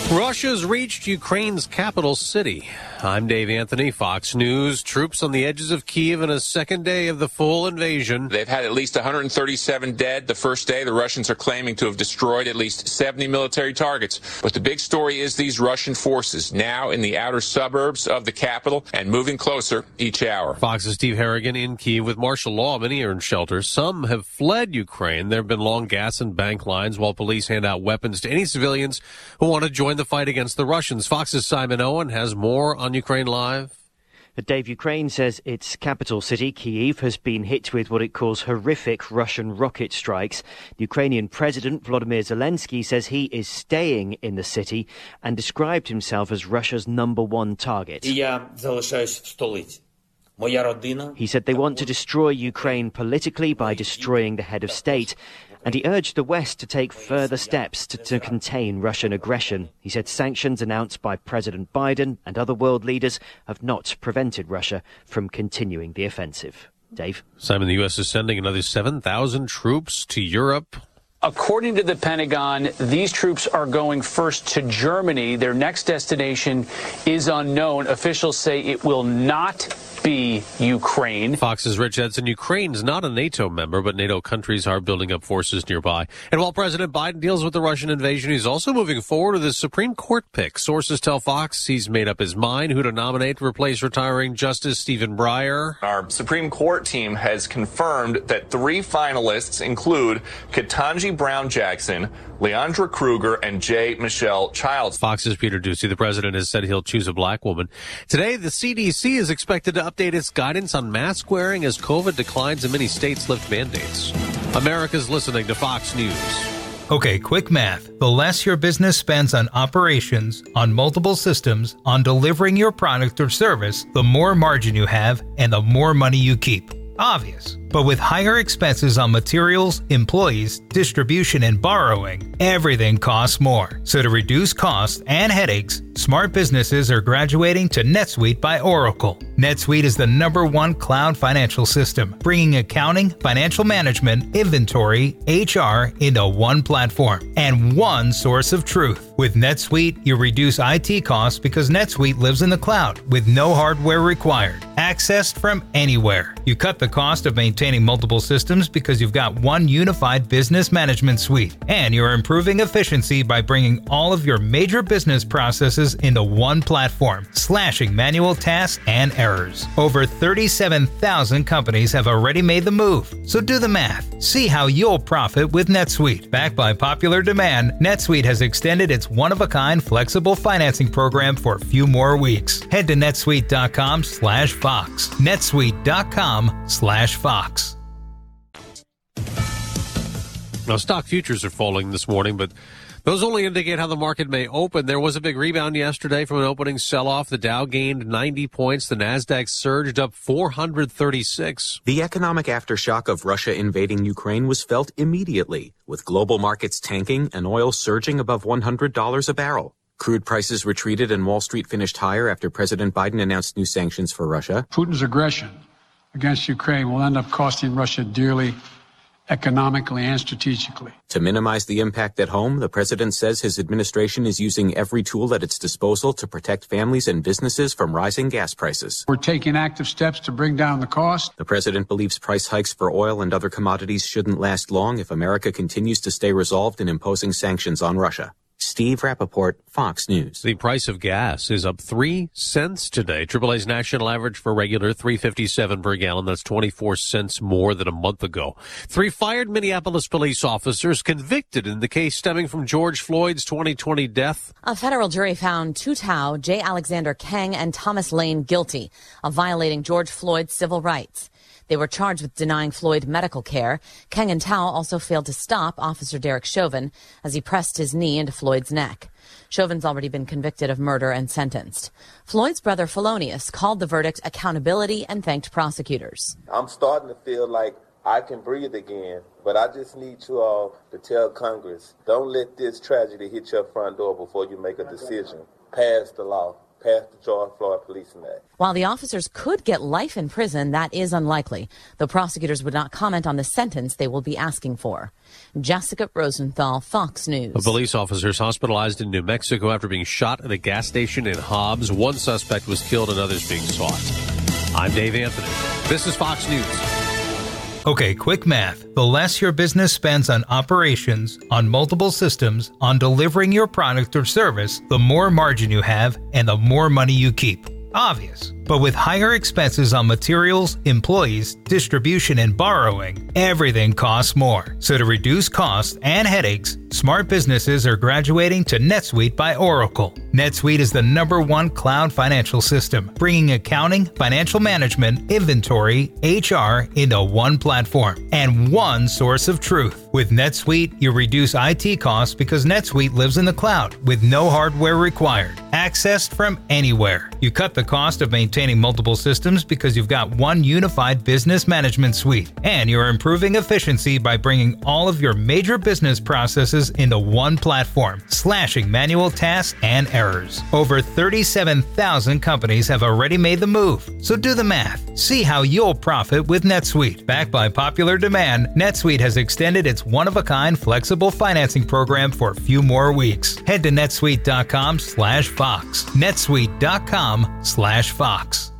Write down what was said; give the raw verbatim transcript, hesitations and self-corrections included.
Russia's reached Ukraine's capital city. I'm Dave Anthony, Fox News. Troops on the edges of Kyiv in a second day of the full invasion. They've had at least one hundred thirty-seven dead. The first day, the Russians are claiming to have destroyed at least seventy military targets. But the big story is these Russian forces now in the outer suburbs of the capital and moving closer each hour. Fox's Steve Harrigan in Kyiv with martial law. Many are in shelters. Some have fled Ukraine. There have been long gas and bank lines while police hand out weapons to any civilians who want to join the fight against the Russians. Fox's Simon Owen has more on Ukraine Live. Dave, Ukraine says its capital city, Kyiv, has been hit with what it calls horrific Russian rocket strikes. The Ukrainian President Volodymyr Zelensky says he is staying in the city and described himself as Russia's number one target. He said they want to destroy Ukraine politically by destroying the head of state. And he urged the West to take further steps to, to contain Russian aggression. He said sanctions announced by President Biden and other world leaders have not prevented Russia from continuing the offensive. Dave? Simon, the U S is sending another seven thousand troops to Europe. According to the Pentagon, these troops are going first to Germany. Their next destination is unknown. Officials say it will not be Ukraine. Fox's Rich Edson. Ukraine's not a NATO member, but NATO countries are building up forces nearby. And while President Biden deals with the Russian invasion, he's also moving forward with his Supreme Court pick. Sources tell Fox he's made up his mind who to nominate to replace retiring Justice Stephen Breyer. Our Supreme Court team has confirmed that three finalists include Ketanji Brown Jackson, Leandra Kruger, and J. Michelle Childs. Fox's Peter Doocy. The president has said he'll choose a black woman. Today, the C D C is expected to update its guidance on mask wearing as COVID declines and many states lift mandates. America's listening to Fox News. Okay, quick math. The less your business spends on operations, on multiple systems, on delivering your product or service, the more margin you have and the more money you keep. Obvious. But with higher expenses on materials, employees, distribution, and borrowing, everything costs more. So to reduce costs and headaches, smart businesses are graduating to NetSuite by Oracle. NetSuite is the number one cloud financial system, bringing accounting, financial management, inventory, H R into one platform and one source of truth. With NetSuite, you reduce I T costs because NetSuite lives in the cloud with no hardware required, accessed from anywhere. You cut the cost of maintaining multiple systems because you've got one unified business management suite, and you're improving efficiency by bringing all of your major business processes into one platform, slashing manual tasks and errors. Over thirty-seven thousand companies have already made the move, so do the math. See how you'll profit with NetSuite. Backed by popular demand, NetSuite has extended its one-of-a-kind flexible financing program for a few more weeks. Head to netsuite.com slash Fox. netsuite.com slash Fox. Now, stock futures are falling this morning, but those only indicate how the market may open. There was a big rebound yesterday from an opening sell-off. The Dow gained ninety points. The Nasdaq surged up four hundred thirty-six. The economic aftershock of Russia invading Ukraine was felt immediately, with global markets tanking and oil surging above one hundred dollars a barrel. Crude prices retreated and Wall Street finished higher after President Biden announced new sanctions for Russia. Putin's aggression against Ukraine will end up costing Russia dearly, economically and strategically. To minimize the impact at home, the president says his administration is using every tool at its disposal to protect families and businesses from rising gas prices. We're taking active steps to bring down the cost. The president believes price hikes for oil and other commodities shouldn't last long if America continues to stay resolved in imposing sanctions on Russia. Steve Rappaport, Fox News. The price of gas is up three cents today. triple A's national average for regular three fifty-seven per gallon. That's twenty-four cents more than a month ago. Three fired Minneapolis police officers convicted in the case stemming from George Floyd's twenty twenty death. A federal jury found Tu Tao, J. Alexander Kang, and Thomas Lane guilty of violating George Floyd's civil rights. They were charged with denying Floyd medical care. Kang and Tao also failed to stop Officer Derek Chauvin as he pressed his knee into Floyd's neck. Chauvin's already been convicted of murder and sentenced. Floyd's brother Felonious called the verdict accountability and thanked prosecutors. I'm starting to feel like I can breathe again, but I just need you all to tell Congress, don't let this tragedy hit your front door before you make a decision. Pass the law. passed the George Floyd Policing Act. While the officers could get life in prison, that is unlikely. The prosecutors would not comment on the sentence they will be asking for. Jessica Rosenthal, Fox News. A police officer is hospitalized in New Mexico after being shot at a gas station in Hobbs. One suspect was killed and others being sought. I'm Dave Anthony. This is Fox News. Okay, quick math. The less your business spends on operations, on multiple systems, on delivering your product or service, the more margin you have and the more money you keep. Obvious. But with higher expenses on materials, employees, distribution, and borrowing, everything costs more. So to reduce costs and headaches, smart businesses are graduating to NetSuite by Oracle. NetSuite is the number one cloud financial system, bringing accounting, financial management, inventory, H R into one platform and one source of truth. With NetSuite, you reduce I T costs because NetSuite lives in the cloud with no hardware required, accessed from anywhere. You cut the cost of maintaining multiple systems because you've got one unified business management suite, and you're improving efficiency by bringing all of your major business processes into one platform, slashing manual tasks and errors. Over thirty-seven thousand companies have already made the move, so do the math. See how you'll profit with NetSuite. Backed by popular demand, NetSuite has extended its one-of-a-kind flexible financing program for a few more weeks. Head to netsuite dot com slash Fox. netsuite dot com slash Fox.